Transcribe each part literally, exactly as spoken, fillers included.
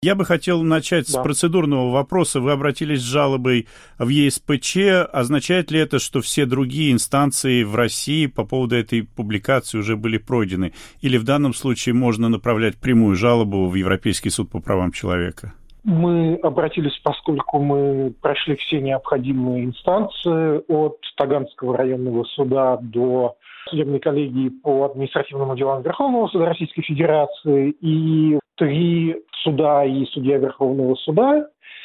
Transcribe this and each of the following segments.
Я бы хотел начать Да. с процедурного вопроса. Вы обратились с жалобой в Е С П Ч. Означает ли это, что все другие инстанции в России по поводу этой публикации уже были пройдены? Или в данном случае можно направлять прямую жалобу в Европейский суд по правам человека? Мы обратились, поскольку мы прошли все необходимые инстанции от Таганского районного суда до судебной коллегии по административным делам Верховного суда Российской Федерации и три суда и судья Верховного суда.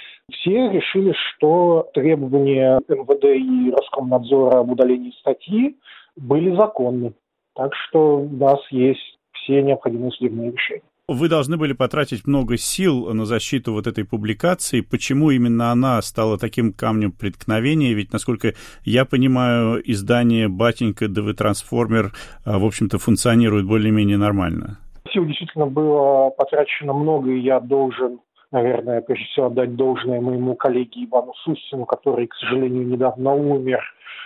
Все решили, что требования М В Д и Роскомнадзора об удалении статьи были законны. Так что у нас есть все необходимые судебные решения. Вы должны были потратить много сил на защиту вот этой публикации. Почему именно она стала таким камнем преткновения? Ведь, насколько я понимаю, издание «Батенька ДВ Трансформер», в общем-то, функционирует более-менее нормально. Сил действительно было потрачено много, и я должен, наверное, прежде всего отдать должное моему коллеге Ивану Сустину, который, к сожалению, недавно умер.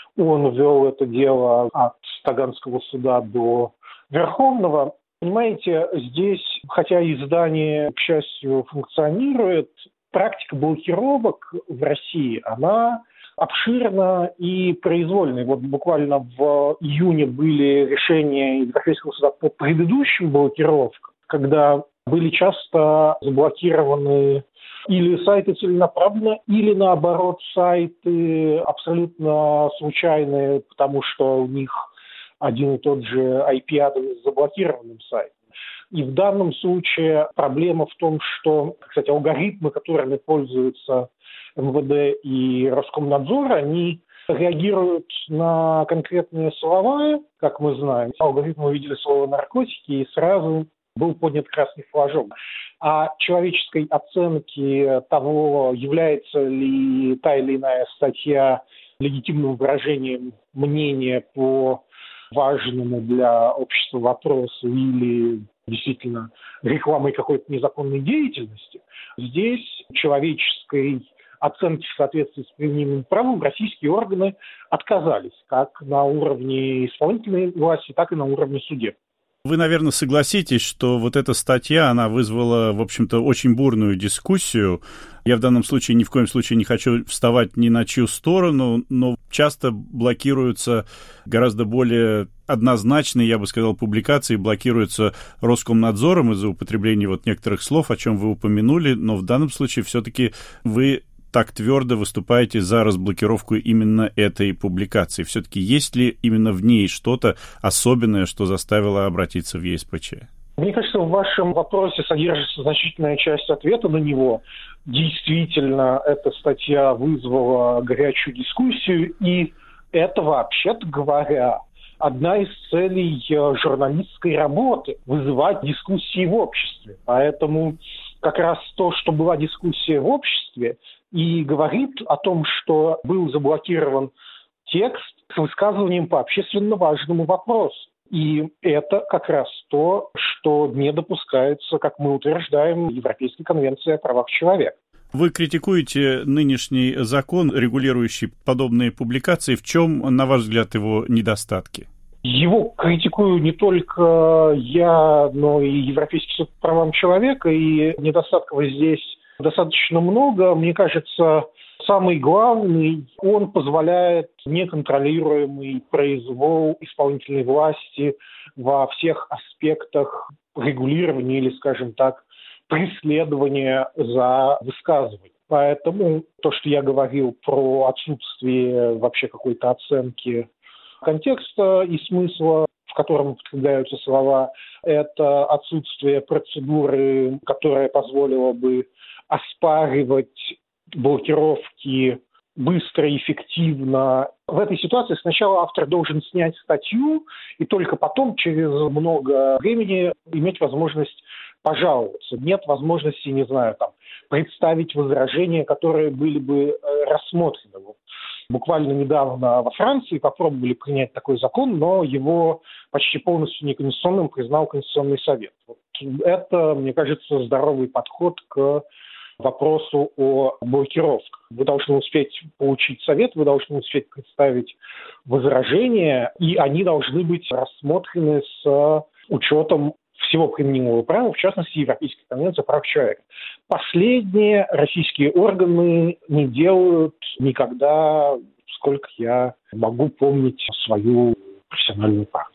Он вел это дело от Таганского суда до Верховного. Понимаете, здесь, хотя издание, к счастью, функционирует, практика блокировок в России, она обширна и произвольна. Вот буквально в июне были решения Европейского суда по предыдущим блокировкам, когда были часто заблокированы или сайты целенаправленно, или наоборот сайты абсолютно случайные, потому что у них один и тот же ай пи-адрес с заблокированным сайтом. И в данном случае проблема в том, что, кстати, алгоритмы, которыми пользуются М В Д и Роскомнадзор, они реагируют на конкретные слова, как мы знаем. Алгоритмы увидели слово «наркотики» и сразу был поднят красный флажок. А человеческой оценки того, является ли та или иная статья легитимным выражением мнения по важному для общества вопросу или действительно рекламой какой-то незаконной деятельности, здесь человеческой оценки в соответствии с применимым правом российские органы отказались, как на уровне исполнительной власти, так и на уровне судеб. Вы, наверное, согласитесь, что вот эта статья, она вызвала, в общем-то, очень бурную дискуссию. Я в данном случае ни в коем случае не хочу вставать ни на чью сторону, но часто блокируются гораздо более однозначные, я бы сказал, публикации, блокируются Роскомнадзором из-за употребления вот некоторых слов, о чем вы упомянули, но в данном случае все-таки вы так твердо выступаете за разблокировку именно этой публикации. Все-таки есть ли именно в ней что-то особенное, что заставило обратиться в Е С П Ч? Мне кажется, в вашем вопросе содержится значительная часть ответа на него. Действительно, эта статья вызвала горячую дискуссию, и это, вообще-то говоря, одна из целей журналистской работы – вызывать дискуссии в обществе. Поэтому как раз то, что была дискуссия в обществе, и говорит о том, что был заблокирован текст с высказыванием по общественно важному вопросу. И это как раз то, что не допускается, как мы утверждаем, Европейской конвенцией о правах человека. Вы критикуете нынешний закон, регулирующий подобные публикации. В чем, на ваш взгляд, его недостатки? Его критикую не только я, но и Европейский суд по правам человека, и недостатков здесь достаточно много. Мне кажется, самый главный, он позволяет неконтролируемый произвол исполнительной власти во всех аспектах регулирования или, скажем так, преследования за высказывание. Поэтому то, что я говорил про отсутствие вообще какой-то оценки контекста и смысла, в котором употребляются слова, это отсутствие процедуры, которая позволила бы оспаривать блокировки быстро и эффективно. В этой ситуации сначала автор должен снять статью, и только потом, через много времени, иметь возможность пожаловаться. Нет возможности, не знаю, там, представить возражения, которые были бы рассмотрены. Буквально недавно во Франции попробовали принять такой закон, но его почти полностью неконституционным признал Конституционный совет. Вот это, мне кажется, здоровый подход к вопросу о блокировках. Вы должны успеть получить совет, вы должны успеть представить возражения, и они должны быть рассмотрены с учетом всего применимого права, в частности, Европейской конвенции о правах человека. Последние российские органы не делают никогда, сколько я могу помнить свою профессиональную практику.